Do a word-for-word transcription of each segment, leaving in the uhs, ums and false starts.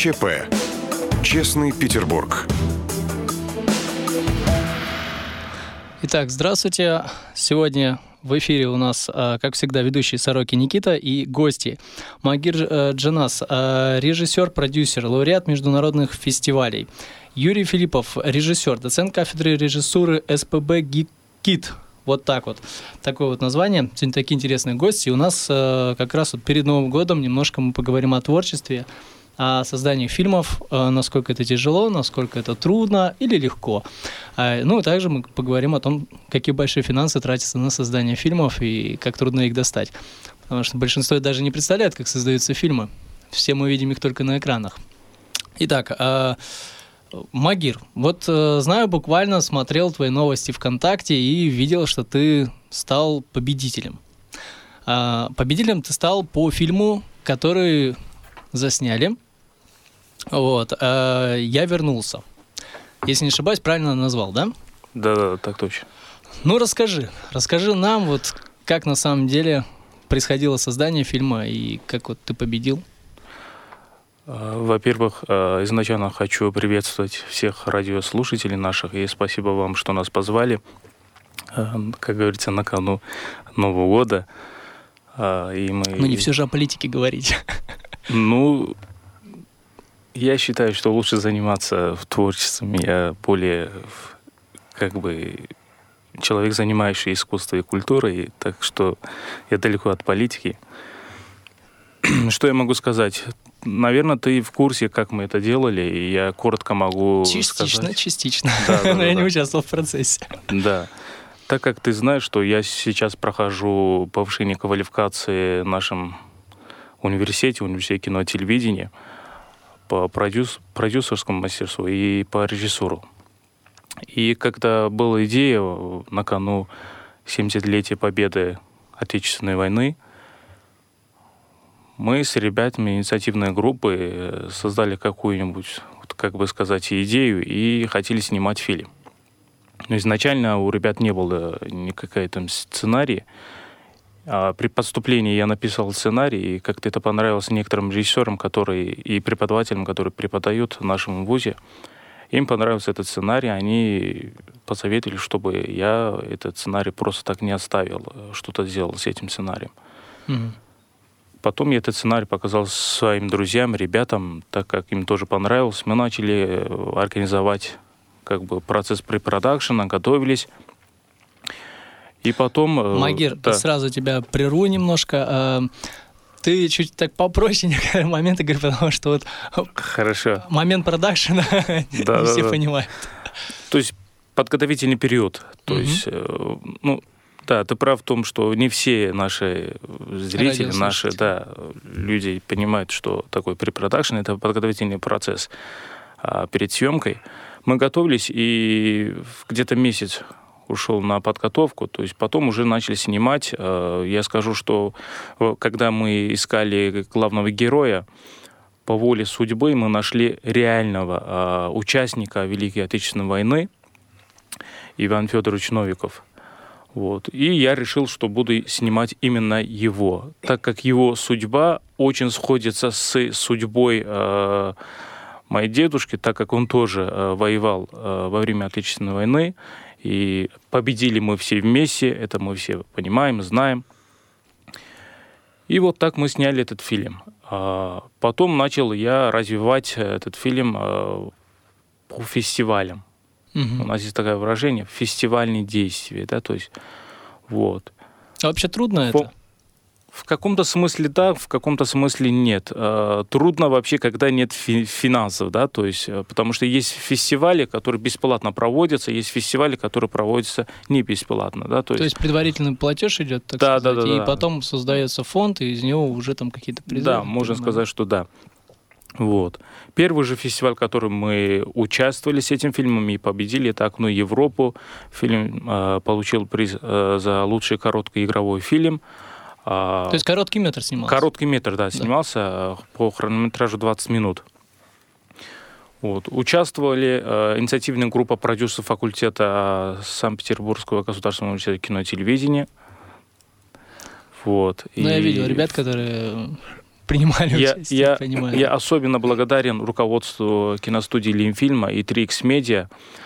ЧП. Честный Петербург. Итак, здравствуйте. Сегодня в эфире у нас, как всегда, ведущий Сороки Никита и гости. Магир Джанас, режиссер, продюсер, лауреат международных фестивалей. Юрий Филиппов, режиссер, доцент кафедры режиссуры СПб ГИКИТ. Вот так вот. Такое вот название. Сегодня такие интересные гости. И у нас как раз вот перед Новым годом немножко мы поговорим о творчестве, о создании фильмов, насколько это тяжело, насколько это трудно или легко. Ну и также мы поговорим о том, какие большие финансы тратятся на создание фильмов и как трудно их достать. Потому что большинство даже не представляет, как создаются фильмы. Все мы видим их только на экранах. Итак, Магир, вот знаю, буквально смотрел твои новости ВКонтакте и видел, что ты стал победителем. Победителем ты стал по фильму, который засняли. Вот. А, «Я вернулся». Если не ошибаюсь, правильно назвал, да? Да-да, так точно. Ну, расскажи. Расскажи нам, вот как на самом деле происходило создание фильма и как вот ты победил. Во-первых, изначально хочу приветствовать всех радиослушателей наших, и спасибо вам, что нас позвали, как говорится, на кону Нового года. И мы... Ну, не все же о политике говорить. Ну, я считаю, что лучше заниматься в творчестве. Я более, как бы, человек, занимающий искусством и культурой, так что я далеко от политики. Что я могу сказать? Наверное, ты в курсе, как мы это делали, и я коротко могу частично, сказать. Частично, да, частично. Да, Но да, я да. не участвовал в процессе. Да. Так как ты знаешь, что я сейчас прохожу повышение квалификации в нашем университете, университете кино и телевидения, по продюс, продюсерскому мастерству и по режиссуру. И когда была идея на кону семидесятилетия победы Отечественной войны, мы с ребятами инициативной группы создали какую-нибудь, как бы сказать, идею и хотели снимать фильм. Но изначально у ребят не было никакой там сценария. А при поступлении я написал сценарий, и как-то это понравилось некоторым режиссерам, которые, и преподавателям, которые преподают в нашем вузе. Им понравился этот сценарий, они посоветовали, чтобы я этот сценарий просто так не оставил, что-то сделал с этим сценарием. Mm-hmm. Потом я этот сценарий показал своим друзьям, ребятам, так как им тоже понравилось. Мы начали организовать как бы процесс препродакшена, готовились. И потом... Магир, да. сразу тебя прерву немножко. Ты чуть так попроще некоторые моменты говоришь, потому что вот... Хорошо. Момент продакшена да, не да, все да. понимают. То есть подготовительный период. То угу. есть, ну, да, ты прав в том, что не все наши зрители, наши, да, люди понимают, что такое препродакшн, это подготовительный процесс а перед съемкой. Мы готовились, и где-то месяц ушел на подготовку, то есть потом уже начали снимать. Я скажу, что когда мы искали главного героя, по воле судьбы мы нашли реального участника Великой Отечественной войны, Иван Федорович Новиков. Вот. И я решил, что буду снимать именно его, так как его судьба очень сходится с судьбой э, моей дедушки, так как он тоже э, воевал э, во время Отечественной войны. И победили мы все вместе, это мы все понимаем, знаем. И вот так мы сняли этот фильм. Потом начал я развивать этот фильм по фестивалям. Угу. У нас есть такое выражение — фестивальные действия, да, то есть вот. А вообще трудно по... это? В каком-то смысле да, в каком-то смысле нет. Трудно вообще, когда нет фи- финансов, да, то есть, потому что есть фестивали, которые бесплатно проводятся, есть фестивали, которые проводятся не бесплатно, да, то есть. То есть предварительный платеж идет, так да, сказать, да, да, и да. потом создается фонд, и из него уже там какие-то призы. Да, можно понимаю. сказать, что да. Вот. Первый же фестиваль, в котором мы участвовали с этим фильмом и победили, это «Окно в Европу». Фильм э, получил приз э, за лучший короткоигровой фильм. То есть короткий метр снимался? Короткий метр, да, снимался да. по хронометражу двадцать минут. Вот. Участвовали э, инициативная группа продюсеров факультета Санкт-Петербургского государственного университета кино и телевидения. Вот. Ну, и... я видел ребят, которые принимали я, участие. Я, понимаю. я особенно благодарен руководству киностудии Лимфильма и три икс Media,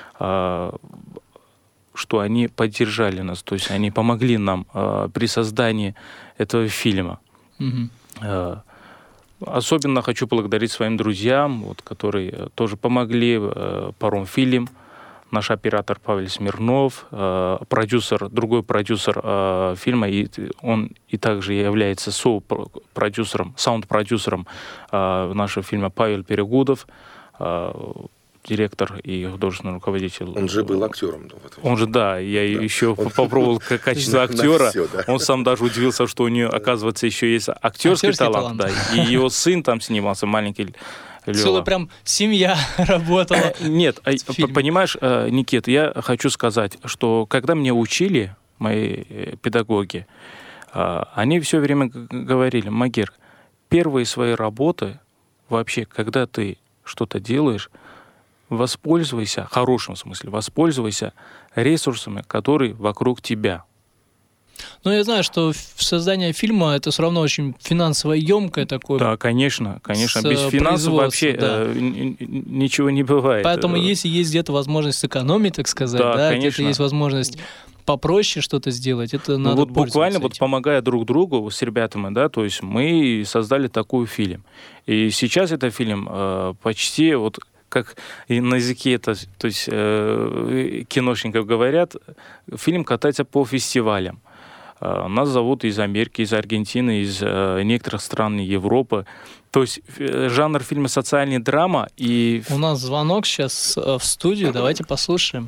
что они поддержали нас, то есть они помогли нам э, при создании этого фильма. Mm-hmm. Э, особенно хочу благодарить своим друзьям, вот, которые тоже помогли, э, Паромфильм, наш оператор Павел Смирнов, э, продюсер, другой продюсер э, фильма, и он и также является со-продюсером, саунд-продюсером э, нашего фильма Павел Перегудов, э, директор и художественный руководитель. Он же был актером. Он же, да, я да. еще он... попробовал качество актера. Все, да. Он сам даже удивился, что у него, оказывается, еще есть актерский, актерский талант. талант. Да. И его сын там снимался, маленький Лёва. Целая прям семья работала. Нет, понимаешь, Никит, я хочу сказать, что когда меня учили мои педагоги, они все время говорили: Магир, первые свои работы, вообще, когда ты что-то делаешь, воспользуйся, в хорошем смысле, воспользуйся ресурсами, которые вокруг тебя. Ну, я знаю, что создание фильма — это все равно очень финансово емкое такое. Да, конечно, конечно. Без финансов вообще да. э, ничего не бывает. Поэтому если есть где-то возможность сэкономить, так сказать, да, да, где-то есть возможность попроще что-то сделать, это надо ну, вот буквально этим. Вот помогая друг другу с ребятами, да, то есть мы создали такой фильм. И сейчас этот фильм э, почти вот как и на языке это, то есть э, киношников говорят, фильм катается по фестивалям. Э, нас зовут из Америки, из Аргентины, из э, некоторых стран Европы. То есть э, жанр фильма социальная драма и... У нас звонок сейчас э, в студию, давайте послушаем.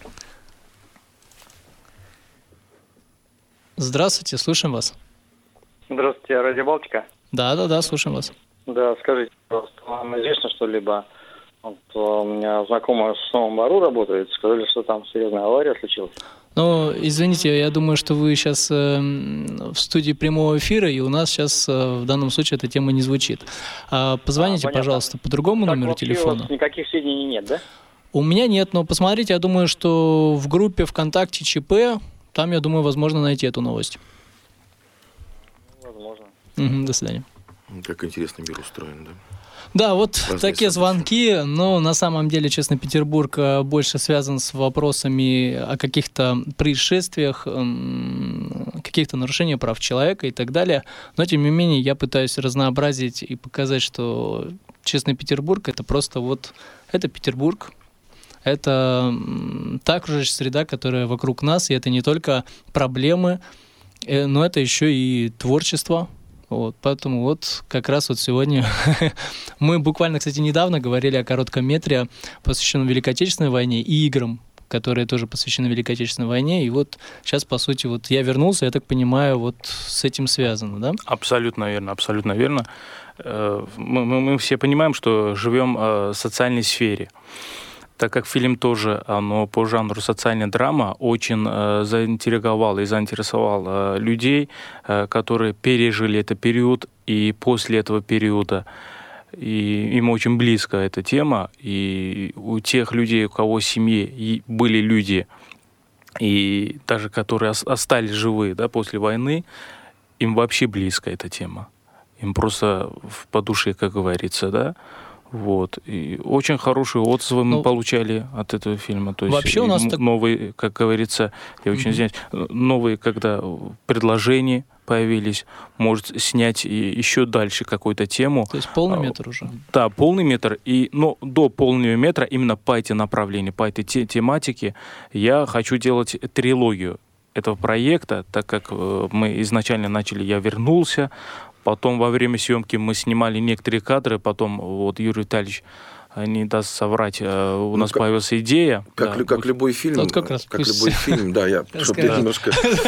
Здравствуйте, слушаем вас. Здравствуйте, Радио Балтика. Да-да-да, слушаем вас. Да, скажите, пожалуйста, вам известно что-либо? Вот, у меня знакомая в Новом Бару работает, сказали, что там серьезная авария случилась. Ну, извините, я думаю, что вы сейчас э, в студии прямого эфира, и у нас сейчас э, в данном случае эта тема не звучит. А, позвоните, а, пожалуйста, по другому так, номеру телефона. У вас никаких сведений нет, да? У меня нет, но посмотрите, я думаю, что в группе ВКонтакте ЧП, там, я думаю, возможно найти эту новость. Возможно. Угу, до свидания. Как интересно мир устроен, да? Да, вот Разные такие события. Звонки, но на самом деле, честно, Петербург больше связан с вопросами о каких-то происшествиях, каких-то нарушениях прав человека и так далее. Но, тем не менее, я пытаюсь разнообразить и показать, что честный Петербург — это просто вот, это Петербург, это та окружающая среда, которая вокруг нас, и это не только проблемы, но это еще и творчество. Вот, поэтому вот как раз вот сегодня мы буквально, кстати, недавно говорили о коротком метре, посвященном Великой Отечественной войне, и играм, которые тоже посвящены Великой Отечественной войне. И вот сейчас, по сути, вот я вернулся, я так понимаю, вот с этим связано, да? Абсолютно верно, абсолютно верно. Мы, мы, мы все понимаем, что живем в социальной сфере. Так как фильм тоже, оно по жанру социальная драма, очень э, заинтриговал и заинтересовал э, людей, э, которые пережили этот период, и после этого периода и им очень близка эта тема. И у тех людей, у кого в семье были люди, и даже которые остались живы, да, после войны, им вообще близка эта тема. Им просто по душе, как говорится, да. Вот. И очень хорошие отзывы мы ну, получали от этого фильма. То есть вообще у нас новые, так... как говорится, я очень извиняюсь, mm-hmm. новые, когда предложения появились, может снять еще дальше какую-то тему. То есть полный метр уже? Да, полный метр. И, но до полного метра именно по этой направлению, по этой те- тематике я хочу делать трилогию этого проекта, так как мы изначально начали «Я вернулся», потом во время съемки мы снимали некоторые кадры, потом вот Юрий Витальевич не даст соврать, у ну, нас как, появилась идея. Как, да, как вот, любой фильм, вот как, раз как любой фильм, да, я чтобы я немножко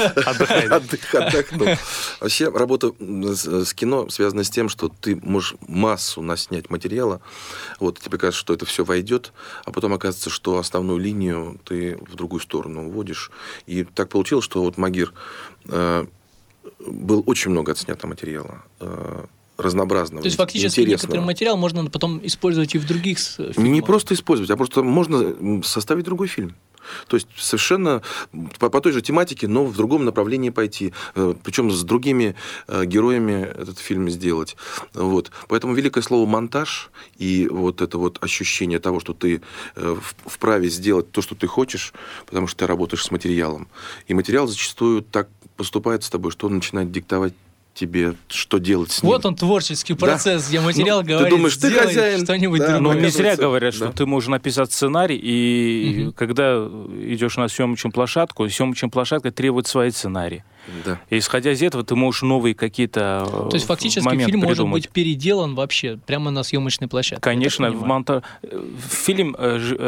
отдохнул. Вообще работа с кино связана с тем, что ты можешь массу наснять материала, вот тебе кажется, что это все войдет, а потом оказывается, что основную линию ты в другую сторону уводишь. И так получилось, что вот Магир был очень много отснято материала, э, разнообразного, То есть фактически некоторый материал можно потом использовать и в других фильмах? Не просто использовать, а просто можно составить другой фильм. То есть совершенно по, по той же тематике, но в другом направлении пойти. Причем с другими героями этот фильм сделать. Вот. Поэтому великое слово «монтаж» и вот это вот ощущение того, что ты вправе сделать то, что ты хочешь, потому что ты работаешь с материалом. И материал зачастую так поступает с тобой, что он начинает диктовать тебе, что делать с ним. Вот он, творческий процесс, да. Где материал ну, говорит, ты думаешь, ты хозяин, что-нибудь да, другое. Но не зря говорят, что да. ты можешь написать сценарий, и угу. когда идешь на съемочную площадку, съемочная площадка требует свои сценарии. Да. И исходя из этого, ты можешь новые какие-то моменты То есть фактически фильм придумать. Может быть переделан вообще прямо на съемочной площадке. Конечно, в монта... фильм,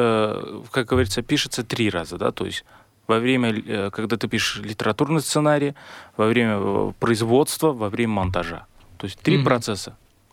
как говорится, пишется три раза, да, то есть во время, когда ты пишешь литературный сценарий, во время производства, во время монтажа. То есть три mm-hmm. процесса.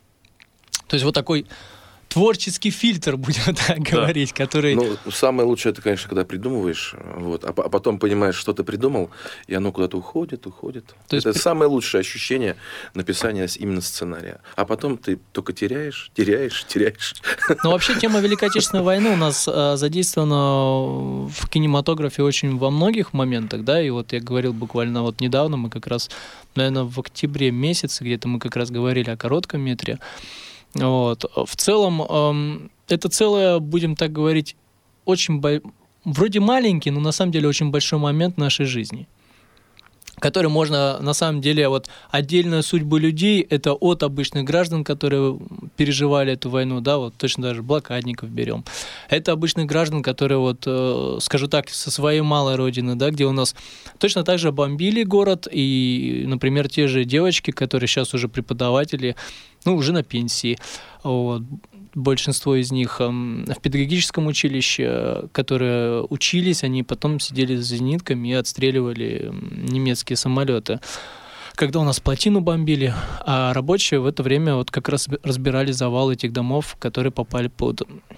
То есть вот такой творческий фильтр, будем так да. говорить, который... Ну, самое лучшее, это, конечно, когда придумываешь, вот, а, а потом понимаешь, что ты придумал, и оно куда-то уходит, уходит. То это есть... самое лучшее ощущение написания именно сценария. А потом ты только теряешь, теряешь, теряешь. Ну, вообще, тема Великой Отечественной войны у нас а, задействована в кинематографе очень во многих моментах, да, и вот я говорил буквально вот недавно, мы как раз, наверное, в октябре месяце где-то мы как раз говорили о коротком метре. Вот. В целом, эм, это целое, будем так говорить, очень бо... вроде маленький, но на самом деле очень большой момент нашей жизни, который можно, на самом деле, вот отдельная судьба людей, это от обычных граждан, которые переживали эту войну, да, вот точно даже блокадников берем. Это обычных граждан, которые, вот, э, скажу так, со своей малой родины, да, где у нас точно так же бомбили город, и, например, те же девочки, которые сейчас уже преподаватели, ну, уже на пенсии, вот, большинство из них э, в педагогическом училище, которые учились, они потом сидели с зенитками и отстреливали немецкие самолеты. Когда у нас плотину бомбили, а рабочие в это время вот как раз разбирали завал этих домов, которые попали под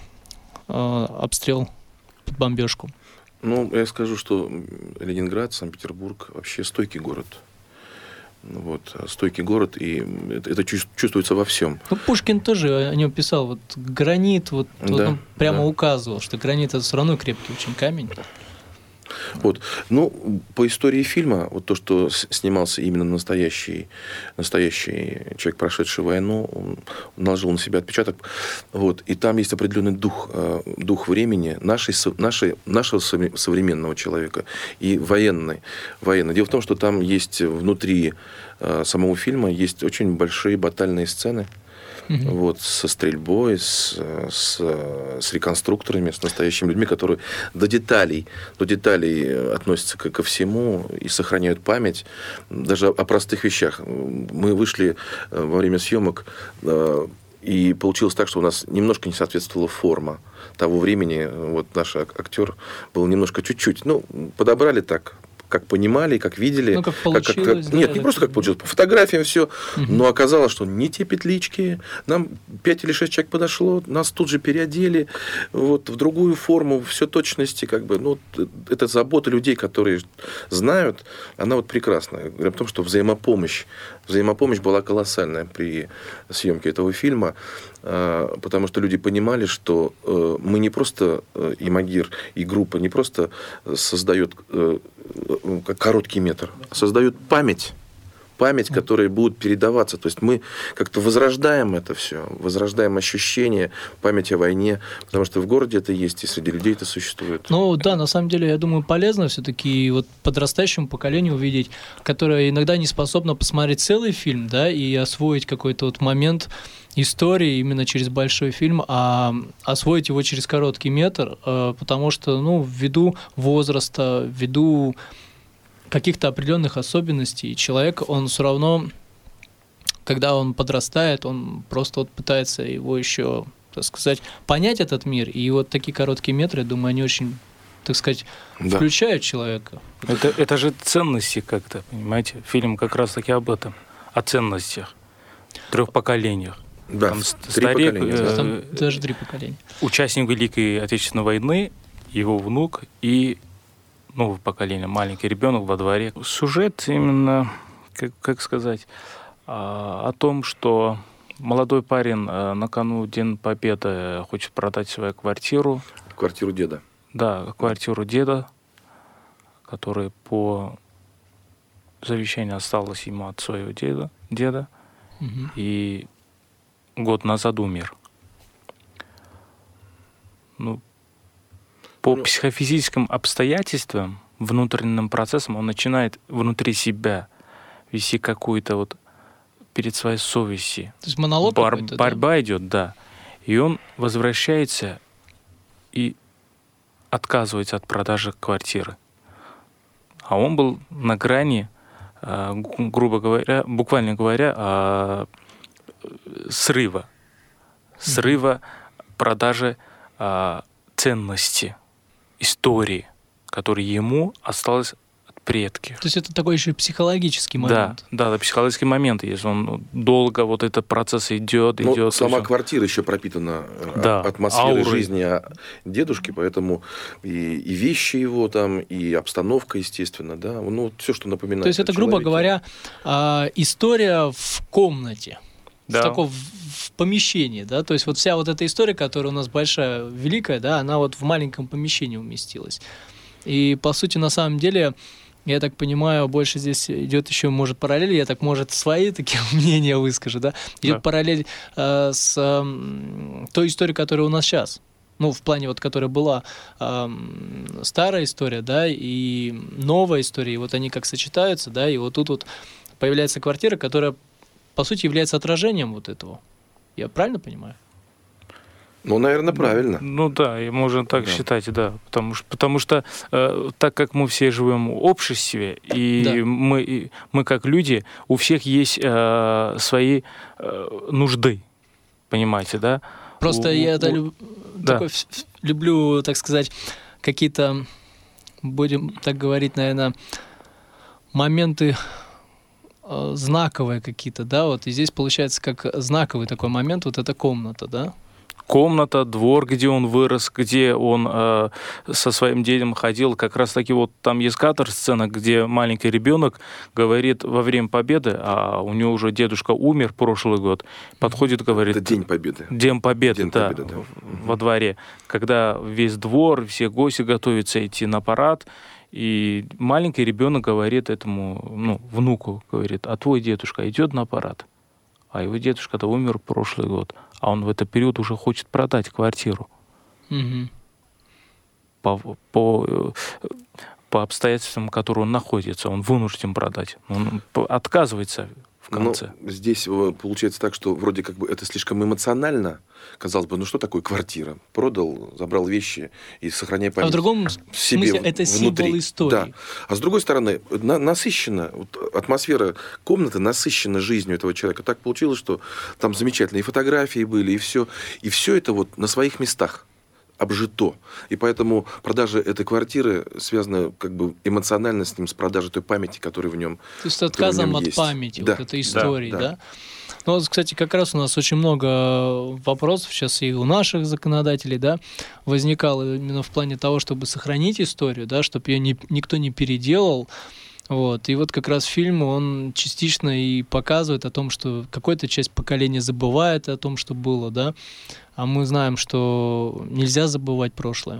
э, обстрел, под бомбежку. Ну, я скажу, что Ленинград, Санкт-Петербург вообще стойкий город. Вот, стойкий город, и это, это чувствуется во всем. Ну, Пушкин тоже о нем писал, вот гранит, вот, да, вот он прямо да. указывал, что гранит это все равно крепкий очень камень. Вот. Ну, по истории фильма, вот то, что снимался именно настоящий, настоящий человек, прошедший войну, он наложил на себя отпечаток. Вот. И там есть определенный дух, дух времени нашей, нашей, нашего современного человека и военной, военной. Дело в том, что там есть внутри самого фильма есть очень большие батальные сцены. Mm-hmm. Вот, со стрельбой, с, с, с реконструкторами, с настоящими людьми, которые до деталей, до деталей относятся ко, ко всему и сохраняют память даже о простых вещах. Мы вышли во время съемок, и получилось так, что у нас немножко не соответствовала форма того времени. Вот наш актер был немножко чуть-чуть, ну, подобрали так, как понимали, как видели. Ну, как получилось. Как, как, да, нет, не просто как получилось, по фотографиям все. Угу. Но оказалось, что не те петлички. Нам пять или шесть человек подошло, нас тут же переодели вот, в другую форму, все точности. Как бы, ну, это забота людей, которые знают, она вот прекрасная. Говоря о том, что взаимопомощь, взаимопомощь была колоссальная при съемке этого фильма, потому что люди понимали, что мы не просто, и Магир, и группа не просто создает короткий метр, создают память, память, которая будет передаваться. То есть мы как-то возрождаем это все, возрождаем ощущение памяти о войне, потому что в городе это есть, и среди людей это существует. Ну да, на самом деле, я думаю, полезно все-таки вот подрастающему поколению увидеть, которое иногда не способно посмотреть целый фильм, да, и освоить какой-то вот момент истории именно через большой фильм, а освоить его через короткий метр, потому что, ну, ввиду возраста, ввиду каких-то определенных особенностей, человек, он все равно, когда он подрастает, он просто вот пытается его еще, так сказать, понять этот мир, и вот такие короткие метры, я думаю, они очень, так сказать, да. включают человека. Это, это же ценности как-то, понимаете? Фильм как раз-таки об этом, о ценностях, трех поколениях. Да, там три старик, поколения. Э, там даже три поколения. Участник Великой Отечественной войны, его внук и новое поколение, маленький ребенок во дворе. Сюжет именно, как, как сказать, о том, что молодой парень накануне День Победы хочет продать свою квартиру. Квартиру деда. Да, квартиру деда, которая по завещанию осталась ему от своего деда, деда Угу. и год назад умер. Ну, по Ну, психофизическим обстоятельствам, внутренним процессам, он начинает внутри себя вести какую-то вот перед своей совестью. То есть монолог Бар- какой-то, да? борьба идет, да. И он возвращается и отказывается от продажи квартиры. А он был на грани, э, гу- грубо говоря, буквально говоря, э, срыва. Срыва продажи э, ценности, истории, которые ему осталось от предков. То есть это такой еще и психологический Да, момент. да, да, психологический момент есть. Он долго вот этот процесс идет, Ну, идет. сама и всё. квартира еще пропитана э, Да, атмосферой аурой. жизни а, дедушки, поэтому и, и вещи его там, и обстановка, естественно, да, ну, все, что напоминает. То есть это, о грубо человеке. говоря, а, история в комнате. Да. В таком в, в помещении, да, то есть вот вся вот эта история, которая у нас большая, великая, да, она вот в маленьком помещении уместилась. И по сути, на самом деле, я так понимаю, больше здесь идет еще, может, параллель, я так, может, свои такие мнения выскажу, да, идет Да. параллель э, с э, той историей, которая у нас сейчас. Ну, в плане вот, которая была э, старая история, да, и новая история, и вот они как сочетаются, да, и вот тут вот появляется квартира, которая по сути, является отражением вот этого. Я правильно понимаю? Ну, наверное, правильно. Ну да, и можно так Да. считать, да. Потому что, потому что э, так как мы все живем в обществе, и Да. мы, и мы как люди, у всех есть э, свои э, нужды. Понимаете, да? Просто У- я это у- люб- да. такой ф- ф- люблю, так сказать, какие-то, будем так говорить, наверное, моменты э, знаковые какие-то, да, вот, и здесь получается как знаковый такой момент, вот эта комната, да? Комната, двор, где он вырос, где он э, со своим дедом ходил. Как раз таки вот там есть кадр, сцена, где маленький ребенок говорит во время победы, а у него уже дедушка умер прошлый год, подходит, говорит... Это День Победы. День Победы, День да, Победы, да. в- во дворе, когда весь двор, все гости готовятся идти на парад, и маленький ребенок говорит этому, ну, внуку, говорит, а твой дедушка идет на парад? А его дедушка-то умер прошлый год, а он в этот период уже хочет продать квартиру Мгм. по, по, э, по обстоятельствам, в которых он находится. Он вынужден продать. Он п- отказывается в конце. Ну, здесь э, получается так, что вроде как бы это слишком эмоционально. Казалось бы, ну что такое квартира? Продал, забрал вещи и сохраняй А память в другом в себе смысле это внутри. символ истории. Да. А с другой стороны, на- насыщена, вот атмосфера комнаты насыщена жизнью этого человека. Так получилось, что там замечательные фотографии были, и все. И все это вот на своих местах обжито. И поэтому продажа этой квартиры связана как бы эмоционально с ним, с продажей той памяти, которая в нем. То есть отказом нем от есть. памяти, Да, вот этой истории, да, да? да. Ну, вот, кстати, как раз у нас очень много вопросов сейчас и у наших законодателей, да, возникало именно в плане того, чтобы сохранить историю, да, чтобы ее не, никто не переделал. Вот. И вот как раз фильм, он частично и показывает о том, что какая-то часть поколения забывает о том, что было, да, а мы знаем, что нельзя забывать прошлое,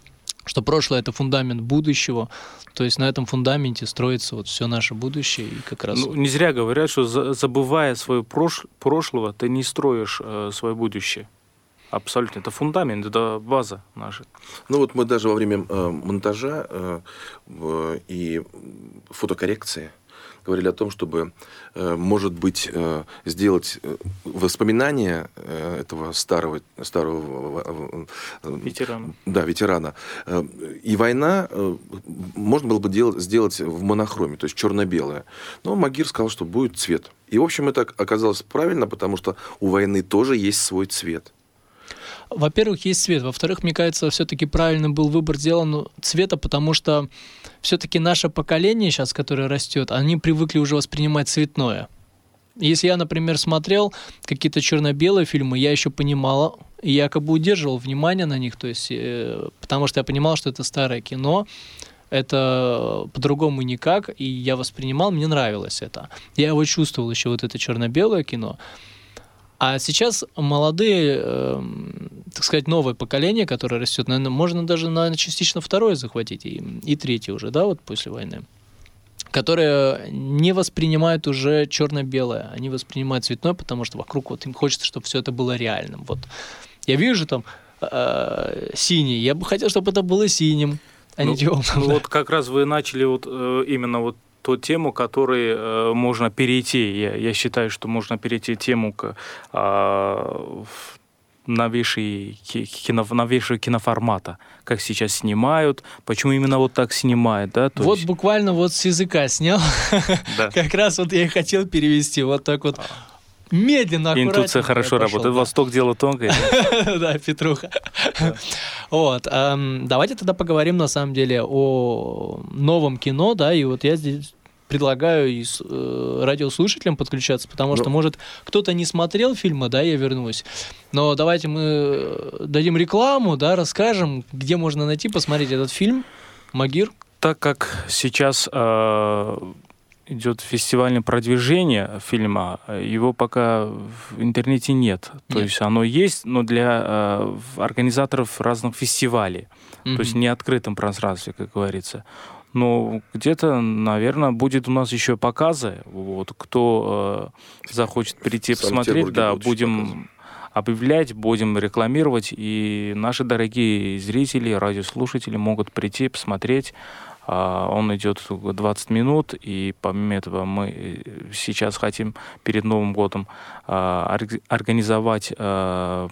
что прошлое — это фундамент будущего, то есть на этом фундаменте строится вот все наше будущее, и как раз... Ну, не зря говорят, что за- забывая свое прош- прошлого, ты не строишь э, свое будущее. Абсолютно. Это фундамент, это база наша. Ну вот мы даже во время э, монтажа э, в- и фотокоррекции говорили о том, чтобы, э, может быть, э, сделать э, воспоминания э, этого старого, старого э, э, Ветеран. да, ветерана. Э, И война э, можно было бы делать, сделать в монохроме, то есть черно-белое. Но Магир сказал, что будет цвет. И, в общем, это оказалось правильно, потому что у войны тоже есть свой цвет. Во-первых, есть цвет. Во-вторых, мне кажется, все-таки правильно был выбор сделан цвета, потому что все-таки наше поколение сейчас, которое растет, они привыкли уже воспринимать цветное. Если я, например, смотрел какие-то черно-белые фильмы, я еще понимал, и я как бы удерживал внимание на них, то есть, э, потому что я понимал, что это старое кино, это по-другому никак, и я воспринимал, мне нравилось это. Я его чувствовал еще, вот это черно-белое кино. А сейчас молодые, э, так сказать, новое поколение, которое растет, наверное, можно даже, наверное, частично второе захватить, и, и третье уже, да, вот после войны, которые не воспринимают уже черно-белое, они воспринимают цветное, потому что вокруг вот им хочется, чтобы все это было реальным. Вот я вижу там э, синий, я бы хотел, чтобы это было синим, а ну, не темным. Ну, вот как раз вы начали вот э, именно вот ту тему, которой э, можно перейти. Я, я считаю, что можно перейти тему к э, новейшей кино, новейшего киноформата, как сейчас снимают, почему именно вот так снимают, да? То вот есть... буквально вот с языка снял, да. Как раз вот я и хотел перевести, вот так вот медленно, аккуратно. Интуиция хорошо работает, да. Восток дело тонкое. Да, Петруха. Вот, давайте тогда поговорим на самом деле о новом кино, да, и вот я здесь предлагаю и э, радиослушателям подключаться, потому что, ну, может, кто-то не смотрел фильма, да, я вернусь. Но давайте мы дадим рекламу, да, расскажем, где можно найти, посмотреть этот фильм. Магир? Так как сейчас э, идет фестивальное продвижение фильма, его пока в интернете нет. То нет. есть оно есть, но для э, организаторов разных фестивалей. Mm-hmm. То есть не открытом пространстве, как говорится. Но где-то, наверное, будет у нас еще показы. Вот, кто э, захочет прийти посмотреть, да, будем показы объявлять, будем рекламировать. И наши дорогие зрители, радиослушатели могут прийти, посмотреть. Э, он идет двадцать минут. И помимо этого мы сейчас хотим перед Новым годом э, организовать э,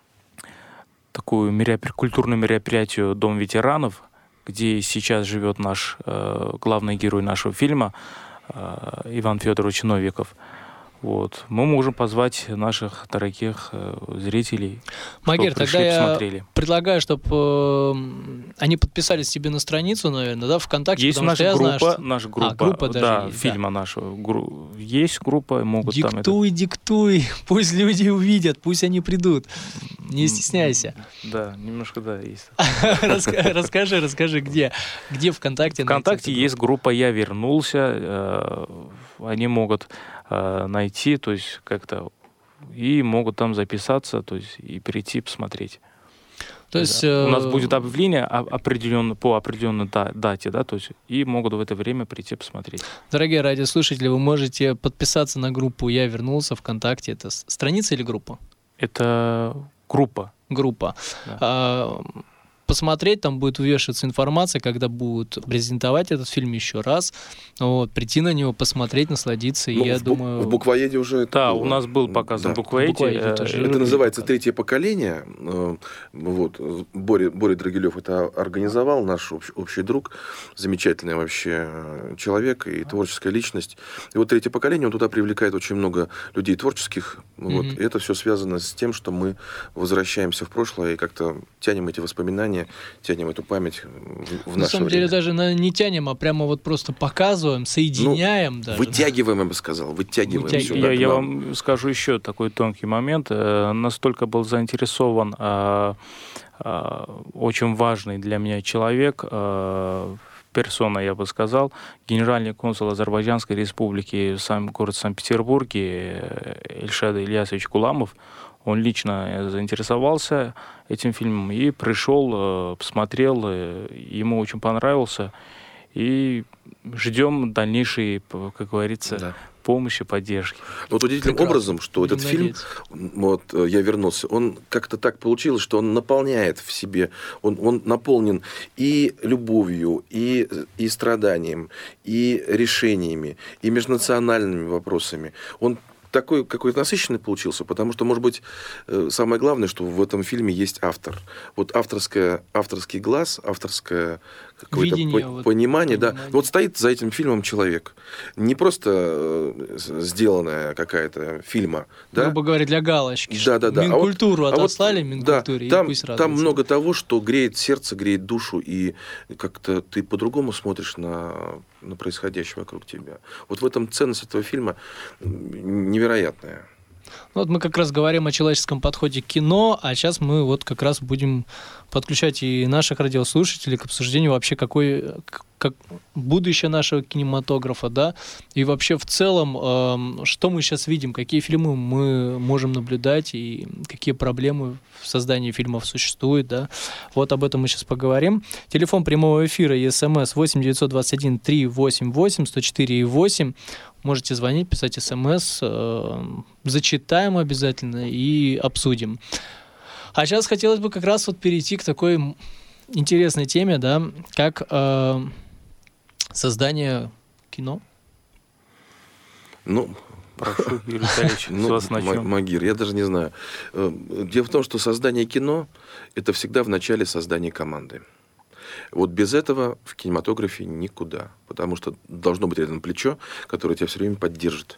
такую меропри- культурное мероприятие «Дом ветеранов», где сейчас живет наш э, главный герой нашего фильма э, Иван Федорович Новиков. Вот. Мы можем позвать наших дорогих э, зрителей, Магир, чтобы тогда пришли, я посмотрели. Предлагаю, чтобы э, они подписались себе на страницу, наверное, да, ВКонтакте. Есть наша что группа, знаю, что... наша группа, а, группа даже да, есть, фильма да. нашего. Гру... Есть группа, могут диктуй, там... Диктуй, это... диктуй, пусть люди увидят, пусть они придут. Не стесняйся. Да, немножко, да, есть. Расскажи, расскажи, где? Где ВКонтакте? ВКонтакте есть группа «Я вернулся». Они могут найти, то есть как-то, и могут там записаться, то есть и прийти посмотреть. То есть, да. э... У нас будет объявление определенно, по определенной дате, да, то есть и могут в это время прийти посмотреть. Дорогие радиослушатели, вы можете подписаться на группу «Я вернулся» ВКонтакте. Это страница или группа? Это группа. Группа. Да. А, посмотреть, там будет вывешиваться информация, когда будут презентовать этот фильм еще раз, вот, прийти на него, посмотреть, насладиться, ну, и я в думаю... В буквоеде уже... Да, было. У нас был показан да. буквоеде. буквоеде это, это называется «Третье поколение». Вот. Боря, Боря Драгилев это организовал, наш общий, общий друг, замечательный вообще человек и творческая личность. И вот «Третье поколение», он туда привлекает очень много людей творческих. Вот. Mm-hmm. И это все связано с тем, что мы возвращаемся в прошлое и как-то тянем эти воспоминания, тянем эту память в, в наше время. На самом деле даже не тянем, а прямо вот просто показываем, соединяем. Ну, даже. Вытягиваем, я бы сказал, вытягиваем. Вытягиваем. Сюда, я, я вам скажу еще такой тонкий момент. Настолько был заинтересован а, а, очень важный для меня человек, а, персона, я бы сказал, генеральный консул Азербайджанской республики в сам город Санкт-Петербурге Эльшад Ильясович Куламов. Он лично заинтересовался этим фильмом и пришел, посмотрел, ему очень понравился. И ждем дальнейшей, как говорится, да. помощи, поддержки. Вот удивительным Прекрасно. образом, что этот Надеюсь. фильм, вот «Я вернулся», он как-то так получилось, что он наполняет в себе, он, он наполнен и любовью, и, и страданием, и решениями, и межнациональными вопросами. Он такой какой-то насыщенный получился, потому что, может быть, самое главное, что в этом фильме есть автор. Вот авторское, авторский глаз, авторское какое-то Видение, по- вот, понимание. Да. Вот стоит за этим фильмом человек. Не просто сделанная какая-то фильма. Да? Грубо говоря, для галочки. Да, да, да. Минкультуру а вот, отослали, а вот, Минкультуре, да, и там, пусть радуется. Там много того, что греет сердце, греет душу, и как-то ты по-другому смотришь на, на происходящее вокруг тебя. Вот в этом ценность этого фильма невероятная. Вот мы как раз говорим о человеческом подходе к кино, а сейчас мы вот как раз будем подключать и наших радиослушателей к обсуждению вообще, какой, как будущее нашего кинематографа, да, и вообще в целом, э, что мы сейчас видим, какие фильмы мы можем наблюдать и как, какие проблемы в создании фильмов существуют, да. Вот об этом мы сейчас поговорим. Телефон прямого эфира и СМС восемь девятьсот двадцать один триста восемьдесят восемь сто четыре восемь. Можете звонить, писать СМС, э, зачитаем обязательно и обсудим. А сейчас хотелось бы как раз вот перейти к такой интересной теме, да, как э, создание кино. Ну, прошу, Юрий Витальевич, ну, с вас начнем. Магир, я даже не знаю. Дело в том, что создание кино – это всегда в начале создания команды. Вот без этого в кинематографе никуда. Потому что должно быть рядом плечо, которое тебя все время поддержит.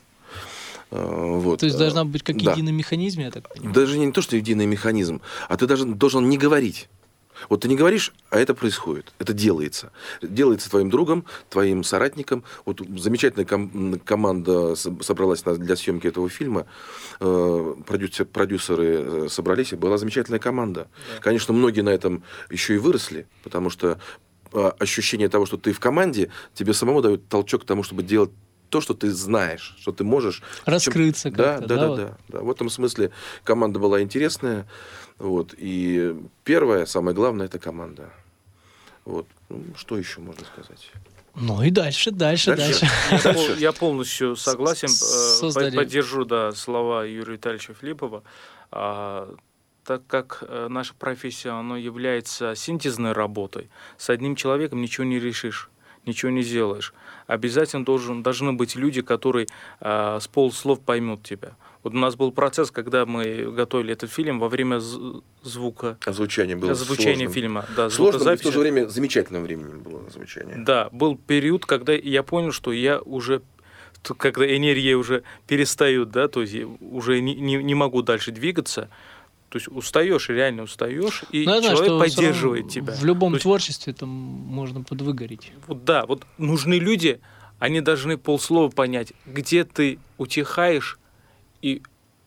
Вот. То есть должна быть как да. единый механизм, я так понимаю? Даже не то, что единый механизм, а ты даже должен не говорить. Вот ты не говоришь, а это происходит. Это делается. Делается твоим другом, твоим соратником. Вот замечательная ком- команда собралась на, для съемки этого фильма. Э, продюсер, продюсеры собрались, и была замечательная команда. Да. Конечно, многие на этом еще и выросли, потому что э, ощущение того, что ты в команде, тебе самому дает толчок к тому, чтобы делать то, что ты знаешь, что ты можешь... Раскрыться чем... как-то, да, да, да? да, Вот? да, да. В этом смысле команда была интересная. Вот. И первое, самое главное, это команда. Вот. Ну, что еще можно сказать? Ну и дальше, дальше, дальше. дальше. Я, пол, я полностью согласен, Создали. поддержу да, слова Юрия Витальевича Филиппова. А, так как наша профессия она является синтезной работой, с одним человеком ничего не решишь. Ничего не сделаешь. Обязательно должен, должны быть люди, которые э, с полуслов поймут тебя. Вот у нас был процесс, когда мы готовили этот фильм во время з- звука. Озвучание было Озвучание сложным. фильма. Да, сложным, и в то же время замечательным временем было озвучание. Да, был период, когда я понял, что я уже, когда энергия уже перестает, да, то есть уже не, не, не могу дальше двигаться. То есть устаешь, реально устаешь, и Но человек знаю, поддерживает тебя. В любом есть, творчестве там можно подвыгореть. Вот да, вот нужны люди, они должны полслова понять, где ты утихаешь, и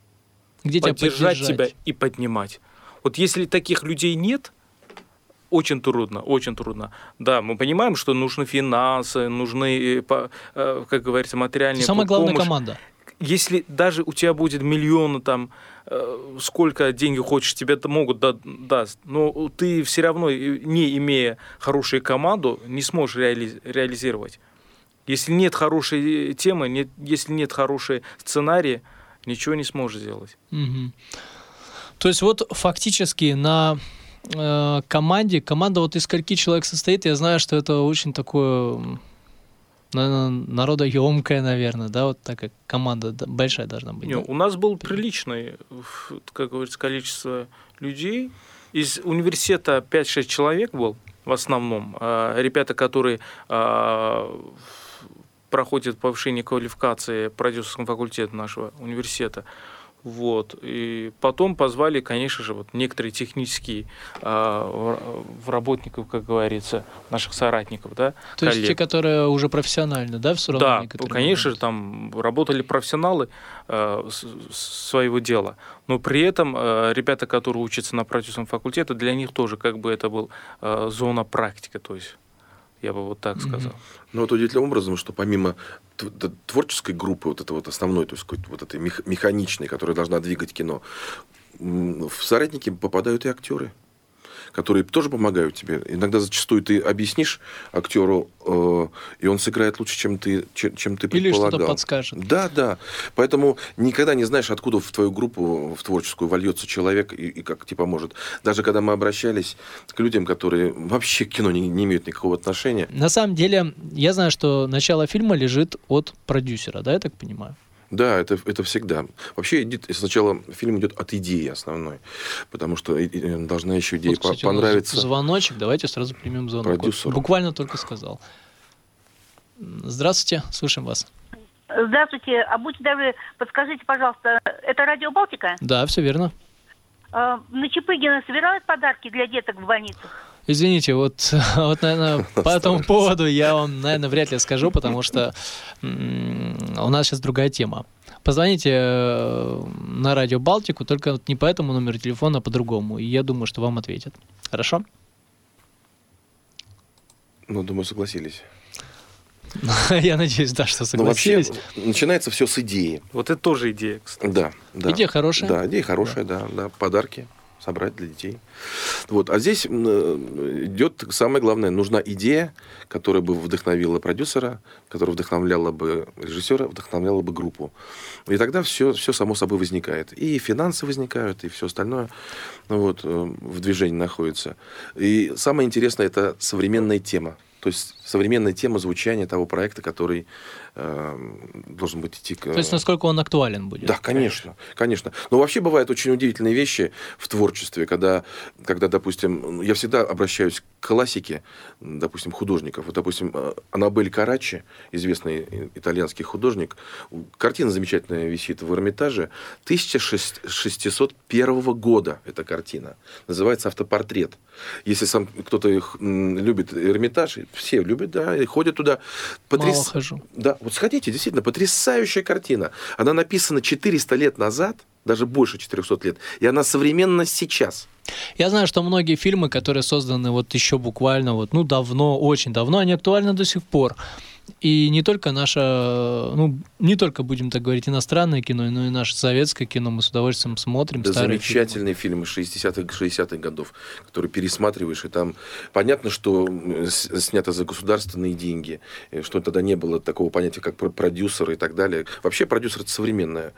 где поддержать тебя, тебя и поднимать. Вот если таких людей нет, очень трудно, очень трудно. Да, мы понимаем, что нужны финансы, нужны, как говорится, материальные помощи. Самая главная команда. Если даже у тебя будет миллионы, там, э, сколько денег хочешь, тебе это могут да, даст, но ты все равно, не имея хорошую команду, не сможешь реали- реализировать. Если нет хорошей темы, нет, если нет хорошего сценария, ничего не сможешь сделать. Угу. То есть вот фактически на э, команде, команда вот из скольки человек состоит, я знаю, что это очень такое... народоемкая, наверное, да, вот такая команда большая должна быть. Не, да? У нас было приличное, как говорится, количество людей. Из университета пять-шесть человек был в основном. Ребята, которые проходят повышение квалификации продюсерском факультете нашего университета. Вот. И потом позвали, конечно же, вот некоторые технические э, работников, как говорится, наших соратников, да, То коллег. Есть те, которые уже профессионально, да, все равно? Да, конечно же, там работали профессионалы э, своего дела, но при этом э, ребята, которые учатся на продюсерском факультете, для них тоже как бы это был э, зона практики, то есть я бы вот так сказал. Ну, вот удивительным образом, что помимо творческой группы, вот этой вот основной, то есть вот этой механичной, которая должна двигать кино, в соратники попадают и актеры, которые тоже помогают тебе. Иногда зачастую ты объяснишь актеру, э, и он сыграет лучше, чем ты, чем, чем ты предполагал. Или что-то подскажет. Да, да. Поэтому никогда не знаешь, откуда в твою группу, в творческую, вольется человек и, и как тебе поможет. Даже когда мы обращались к людям, которые вообще к кино не, не имеют никакого отношения. На самом деле, я знаю, что начало фильма лежит от продюсера, да, я так понимаю? Да, это, это всегда. Вообще сначала фильм идет от идеи основной, потому что должна еще идея вот, кстати, понравиться. Звоночек, давайте сразу примем звонок. Продюсеру. Буквально только сказал. Здравствуйте, слушаем вас. Здравствуйте, а будьте добры, подскажите, пожалуйста, это Радио Балтика? Да, все верно. А, на Чапыгина собирают подарки для деток в больницах? Извините, вот, вот, наверное, по этому поводу я вам, наверное, вряд ли скажу, потому что м- у нас сейчас другая тема. Позвоните на Радио Балтику, только вот не по этому номеру телефона, а по другому, и я думаю, что вам ответят. Хорошо? Ну, думаю, согласились. Я надеюсь, да, что согласились. Но вообще начинается все с идеи. Вот это тоже идея, кстати. Да, да. Идея хорошая. Да, идея хорошая, да, да, да. Подарки собрать для детей. Вот. А здесь идет самое главное. Нужна идея, которая бы вдохновила продюсера, которая вдохновляла бы режиссера, вдохновляла бы группу. И тогда все, все само собой возникает. И финансы возникают, и все остальное вот, в движении находится. И самое интересное – это современная тема. То есть современная тема звучания того проекта, который э, должен быть идти... К... То есть насколько он актуален будет? Да, конечно, конечно. Но вообще бывают очень удивительные вещи в творчестве, когда, когда, допустим, я всегда обращаюсь к классике, допустим, художников. Вот, допустим, Аннабель Караччи, известный итальянский художник, картина замечательная висит в Эрмитаже, тысяча шестьсот первого года эта картина. Называется «Автопортрет». Если сам кто-то их любит Эрмитаж, все любят, да, и ходят туда. Потряс... Мало хожу. Да, вот сходите, действительно, потрясающая картина. Она написана четыреста лет назад, даже больше четырехсот лет, и она современна сейчас. Я знаю, что многие фильмы, которые созданы вот еще буквально вот, ну, давно, очень давно, они актуальны до сих пор. И не только наше, ну, не только, будем так говорить, иностранное кино, но и наше советское кино мы с удовольствием смотрим. Да, замечательные фильмы, фильмы шестидесятых, шестидесятых годов, которые пересматриваешь, и там понятно, что снято за государственные деньги, что тогда не было такого понятия, как продюсеры и так далее. Вообще продюсер — это современное,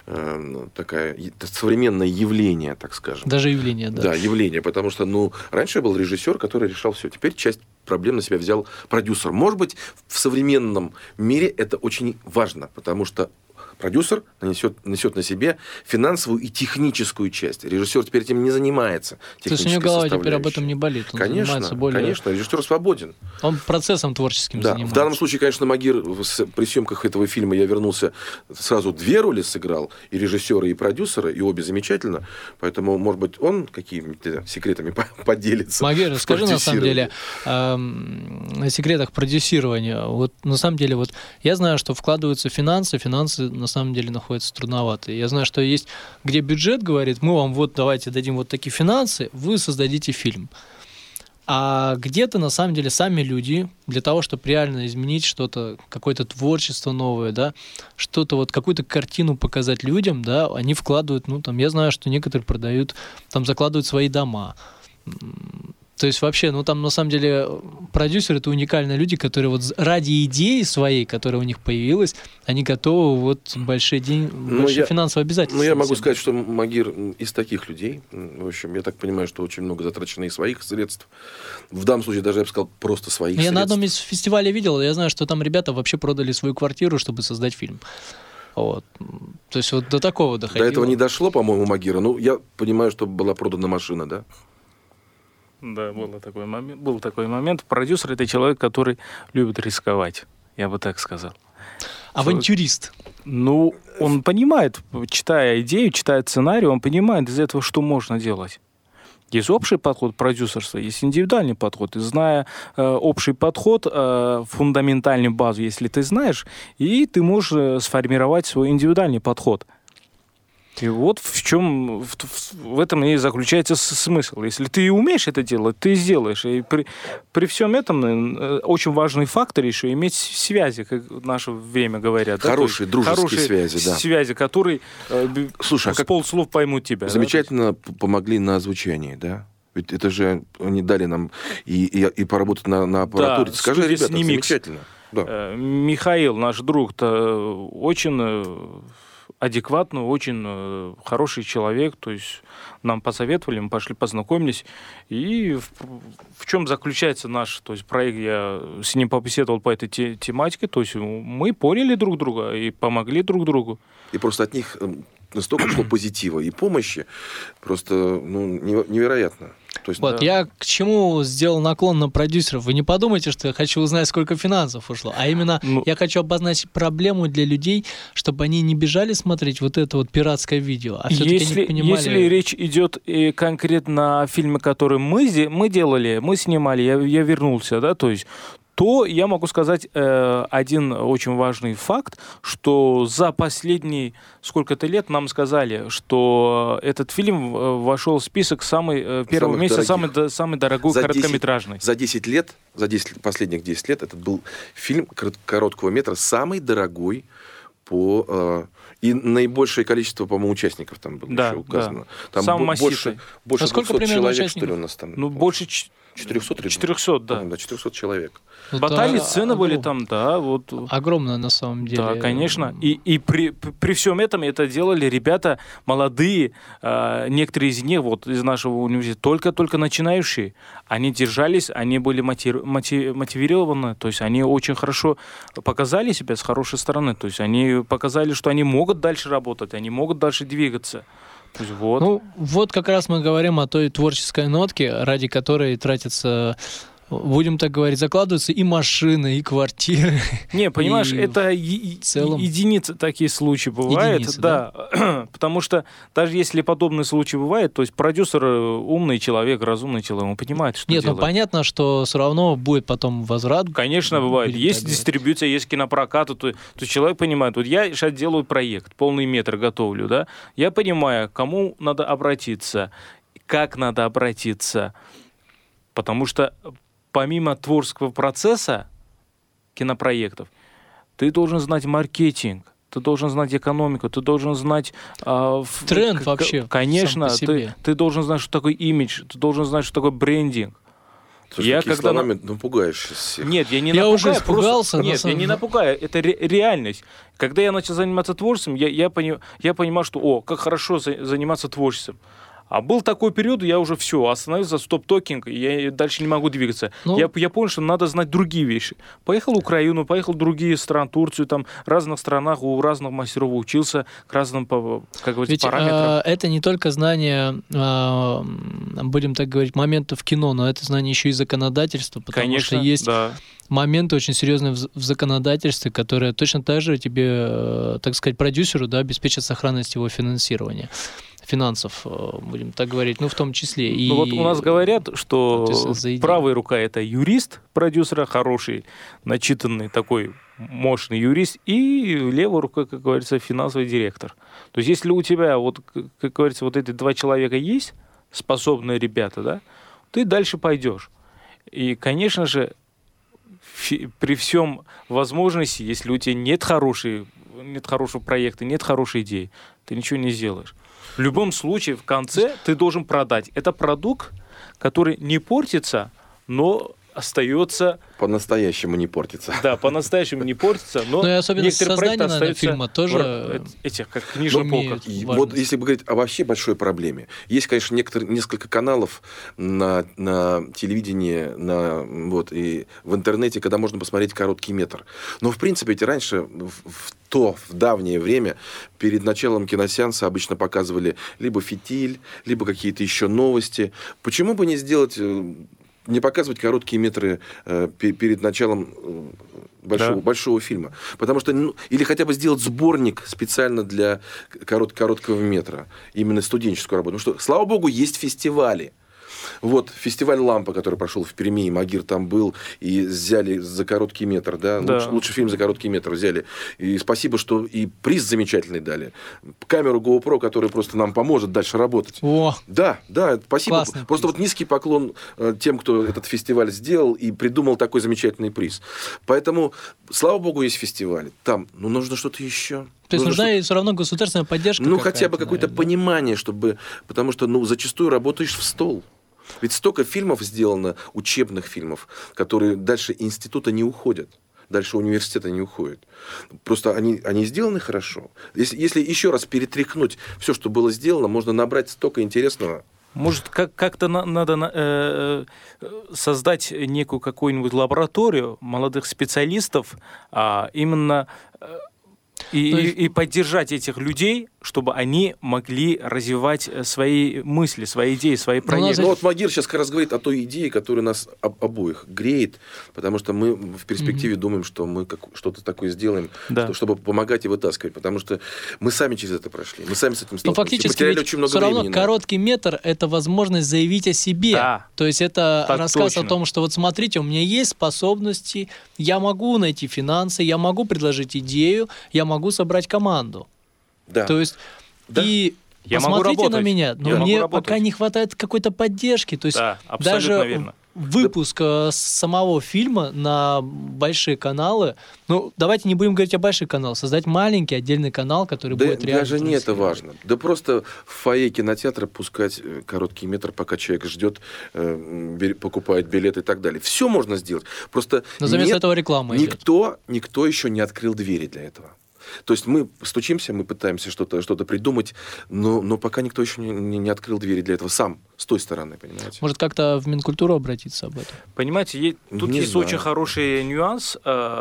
э, такая, современное явление, так скажем. Даже явление, да. Да, явление, потому что, ну, раньше был режиссер, который решал все. Теперь часть проблем на себя взял продюсер. Может быть, в современном мире это очень важно, потому что продюсер несет, несет на себе финансовую и техническую часть. Режиссер теперь этим не занимается. То есть у него голова теперь об этом не болит. Он конечно, более... конечно, режиссер свободен. Он процессом творческим да. занимается. В данном случае, конечно, Магир, при съемках этого фильма я вернулся, сразу две роли сыграл, и режиссера, и продюсера, и обе замечательно. Поэтому, может быть, он какими-то секретами поделится. Магир, скажи, на самом деле, э, о секретах продюсирования. Вот, на самом деле, вот, я знаю, что вкладываются финансы, финансы на самом деле находятся трудноватые. Я знаю, что есть, где бюджет говорит, мы вам вот давайте дадим вот такие финансы, вы создадите фильм. А где-то, на самом деле, сами люди, для того, чтобы реально изменить что-то, какое-то творчество новое, да, что-то, вот какую-то картину показать людям, да, они вкладывают, ну, там, я знаю, что некоторые продают, там, закладывают свои дома. То есть вообще, ну там на самом деле продюсеры — это уникальные люди, которые вот ради идеи своей, которая у них появилась, они готовы вот большие деньги, большие я, финансовые обязательства. Ну я могу сказать, что Магир из таких людей. В общем, я так понимаю, что очень много затрачено и своих средств. В данном случае даже, я бы сказал, просто своих я средств. на одном из фестивалей видел, я знаю, что там ребята вообще продали свою квартиру, чтобы создать фильм. Вот. То есть вот до такого доходило. До этого не дошло, по-моему, Магира. Ну, я понимаю, что была продана машина, да? Да, был такой момент. Был такой момент. Продюсер — это человек, который любит рисковать, я бы так сказал. Авантюрист. Ну, он понимает, читая идею, читая сценарий, он понимает из этого, что можно делать. Есть общий подход продюсерства, есть индивидуальный подход. И зная э, общий подход, э, фундаментальную базу, если ты знаешь, и ты можешь э, сформировать свой индивидуальный подход. И вот в чем, в, в этом и заключается смысл. Если ты умеешь это делать, ты сделаешь. И при, при всем этом очень важный фактор еще иметь связи, как в наше время говорят. Хорошие, да? дружеские хорошие связи, да. Связи, которые Слушай, с а как полслов поймут тебя. Замечательно да? помогли на звучании, да? Ведь это же они дали нам и, и, и поработать на, на аппаратуре. Да, скажи, ребята, замечательно. Да. Михаил, наш друг-то, очень... адекватный, очень хороший человек, то есть нам посоветовали, мы пошли познакомились, и в, в чем заключается наш, то есть проект, я с ним побеседовал по этой те, тематике, то есть мы поняли друг друга и помогли друг другу. И просто от них настолько шло позитива и помощи, просто ну, невероятно. То есть, вот, да. Я к чему сделал наклон на продюсеров. Вы не подумайте, что я хочу узнать, сколько финансов ушло, а именно ну, я хочу обозначить проблему для людей, чтобы они не бежали смотреть вот это вот пиратское видео, а все-таки если, они понимали... Если речь идет и конкретно о фильме, который мы, мы делали, мы снимали, я, я вернулся, да, то есть то я могу сказать э, один очень важный факт, что за последние сколько-то лет нам сказали, что этот фильм вошел в список самый, э, первого Самых месяца дорогих. самый, самый дорогой За короткометражный. десять, за десять лет, за десять, последних десять лет, этот был фильм короткого метра самый дорогой по... Э, и наибольшее количество, по-моему, участников там было Да, еще указано. да. Там Самый бо- больше, больше А сколько двухсот примерно человек, участников? что ли, у нас там. Ну, больше ч- четыреста, четыреста, да. Да, четыреста человек. Это Баталии, сцены были огром- там, да, вот. Огромно на самом деле. Да, конечно. И, и при, при всем этом это делали ребята молодые, э, некоторые из них, вот из нашего университета, только-только начинающие. Они держались, они были мотив, мотив, мотивированы, то есть они очень хорошо показали себя с хорошей стороны, то есть они показали, что они могут дальше работать, они могут дальше двигаться. То есть вот. Ну, вот как раз мы говорим о той творческой нотке, ради которой тратятся, будем так говорить, закладываются и машины, и квартиры. Не, понимаешь, И это е- в целом- единицы такие случаи бывают, Единицы, да, потому что даже если подобные случаи бывают, то есть продюсер умный человек, разумный человек, он понимает, что Нет, делать. ну понятно, что все равно будет потом возврат. Конечно, бывает. Будем Есть так говорить. дистрибьюция, есть кинопрокат, то, то есть человек понимает, вот я сейчас делаю проект, полный метр готовлю, да, я понимаю, к кому надо обратиться, как надо обратиться, потому что помимо творческого процесса кинопроектов, ты должен знать маркетинг, ты должен знать экономику, ты должен знать... Э, в, Тренд к- вообще Конечно, сам по себе. ты, ты должен знать, что такое имидж, ты должен знать, что такое брендинг. Слушай, Я такие когда словами напугаешь всех. Нет, я не Я напугаю, уже просто- испугался, на Нет, самом я не деле. напугаю, это ре- реальность. Когда я начал заниматься творчеством, я, я, пони- я понимал, что, о, как хорошо за- заниматься творчеством. А был такой период, я уже все, остановился, стоп-токинг, и я дальше не могу двигаться. Ну- я, я понял, что надо знать другие вещи. Поехал в Украину, поехал в другие страны, Турцию, там, в разных странах, у разных мастеров учился, к разным, по- как говорится, Ведь параметрам. э, это не только знание, э, будем так говорить, моментов кино, но это знание еще и законодательства, потому Конечно, что есть да. моменты очень серьезные в, з- в законодательстве, которые точно так же тебе, э, так сказать, продюсеру, да, обеспечат сохранность его финансирования, финансов, э, будем так говорить, ну, в том числе. И... Ну вот у нас говорят, что то есть за идею. правая рука — это юрист продюсера, хороший, начитанный такой мощный юрист, и левая рука, как говорится, финансовый директор. То есть если у тебя, вот, как говорится, вот эти два человека есть, способные ребята, да, ты дальше пойдешь. И, конечно же, фи- при всем возможности, если у тебя нет хорошей, нет хорошего проекта, нет хорошей идеи, ты ничего не сделаешь. В любом случае, в конце ты должен продать. Это продукт, который не портится, но остается... По-настоящему не портится. Да, по-настоящему не портится, но Ну и особенно некоторые создание, проекты наверное, остаются фильма тоже, в р- этих, как книжных ну, полках. имеют. И важность. вот если бы говорить о вообще большой проблеме, есть, конечно, некоторые, несколько каналов на, на телевидении, на, вот, и в интернете, когда можно посмотреть короткий метр. Но, в принципе, эти раньше, в, в то, в давнее время, перед началом киносеанса обычно показывали либо фитиль, либо какие-то еще новости. Почему бы не сделать... не показывать короткие метры э, пе- перед началом э, большого, Да. большого фильма. Потому что, ну, или хотя бы сделать сборник специально для корот- короткого метра. Именно студенческую работу. Потому что, слава богу, есть фестивали. Вот фестиваль «Лампа», который прошел в Перми, и Магир там был, и взяли за короткий метр, да, Да. Луч, лучший фильм за короткий метр взяли. И спасибо, что и приз замечательный дали. Камеру GoPro, которая просто нам поможет дальше работать. О, Да, да, спасибо. Классный Просто приз. вот низкий поклон э, тем, кто этот фестиваль сделал и придумал такой замечательный приз. Поэтому, слава богу, есть фестивали. Там, ну, нужно что-то еще. то есть Нужно нужна и все равно государственная поддержка. ну, хотя бы какая-то, какое-то наверное, да? понимание, чтобы... Потому что, ну, зачастую работаешь в стол. Ведь столько фильмов сделано, учебных фильмов, которые дальше института не уходят. Дальше университета не уходят. Просто они, они сделаны хорошо. Если, если еще раз перетряхнуть все, что было сделано, можно набрать столько интересного. Может, как- как-то на- надо на- э, э, создать некую какую-нибудь лабораторию молодых специалистов, а именно э, И, Ну, и, и поддержать этих людей, чтобы они могли развивать свои мысли, свои идеи, свои проекты. Ну вот Магир сейчас как раз говорит о той идее, которая нас об, обоих греет, потому что мы в перспективе mm-hmm. думаем, что мы как, что-то такое сделаем, да. что, чтобы помогать и вытаскивать, потому что мы сами через это прошли, мы сами с этим столкнулись. Но фактически очень много все равно короткий метр — это возможность заявить о себе. Да. То есть это так рассказ точно. о том, что вот смотрите, у меня есть способности, я могу найти финансы, я могу предложить идею, я могу собрать команду. Да. То есть да. и я посмотрите могу на меня, но я мне пока не хватает какой-то поддержки. То есть да, даже верно. выпуск да. самого фильма на большие каналы, ну давайте не будем говорить о больших каналах, создать маленький отдельный канал, который да, будет реально. Даже не это важно. Да просто в фойе кинотеатра пускать короткий метр, пока человек ждет, э, покупает билеты и так далее. Все можно сделать. Просто но заместо нет, этого реклама никто, идет. никто еще не открыл двери для этого. То есть мы стучимся, мы пытаемся что-то, что-то придумать, но, но пока никто еще не, не, не открыл двери для этого сам, с той стороны, понимаете? Может, как-то в Минкультуру обратиться об этом? Понимаете, есть, тут не есть знаю. очень хороший нюанс.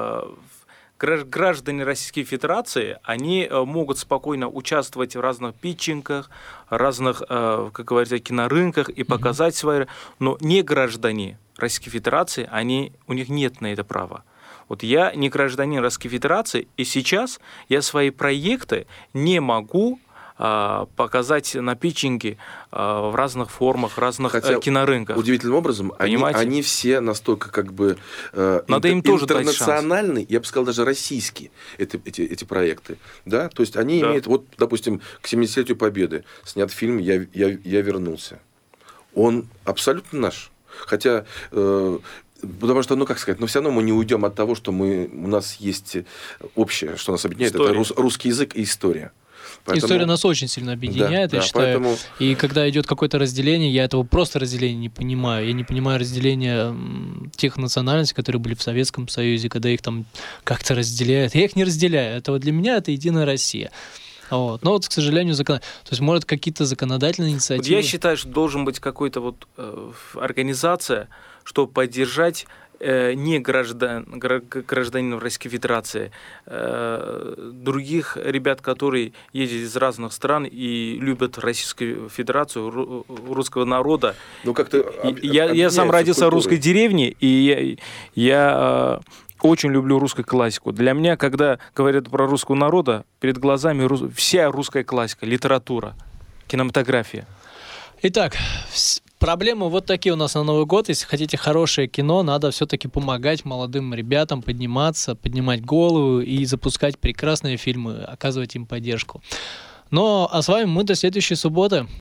Граждане Российской Федерации, они могут спокойно участвовать в разных питчингах, разных, как говорится, кинорынках и показать mm-hmm. свои... Но не граждане Российской Федерации, они, у них нет на это права. Вот я не гражданин Российской Федерации, и сейчас я свои проекты не могу а, показать на питчинге а, в разных формах, разных Хотя, кинорынках. Удивительным образом, они, они все настолько как бы э, Надо интер, им тоже интернациональные, я бы сказал, даже российские эти, эти, эти проекты. Да? То есть они да. имеют, вот, допустим, к семидесятилетию Победы снят фильм «Я, я, я вернулся». Он абсолютно наш. Хотя... Э, Потому что, ну, как сказать, но все равно мы не уйдем от того, что мы, у нас есть общее, что нас объединяет, история. Это рус, русский язык и история. Поэтому... История нас очень сильно объединяет, да, я да, считаю. Поэтому... И когда идет какое-то разделение, я этого просто разделения не понимаю. Я не понимаю разделения тех национальностей, которые были в Советском Союзе, когда их там как-то разделяют. Я их не разделяю. Это вот для меня это единая Россия. Вот. Но вот, к сожалению, закон... То есть, может, какие-то законодательные инициативы... Вот я считаю, что должен быть какой-то вот э, организация, чтобы поддержать э, не граждан, гражданинов Российской Федерации, э, других ребят, которые ездят из разных стран и любят Российскую Федерацию, ру, русского народа. Ну, как-то об... я, я сам родился в русской деревне, и я... я э, очень люблю русскую классику. Для меня, когда говорят про русского народа, перед глазами рус... вся русская классика, литература, кинематография. Итак, проблемы вот такие у нас на Новый год. Если хотите хорошее кино, надо все-таки помогать молодым ребятам подниматься, поднимать голову и запускать прекрасные фильмы, оказывать им поддержку. Ну, а с вами мы до следующей субботы.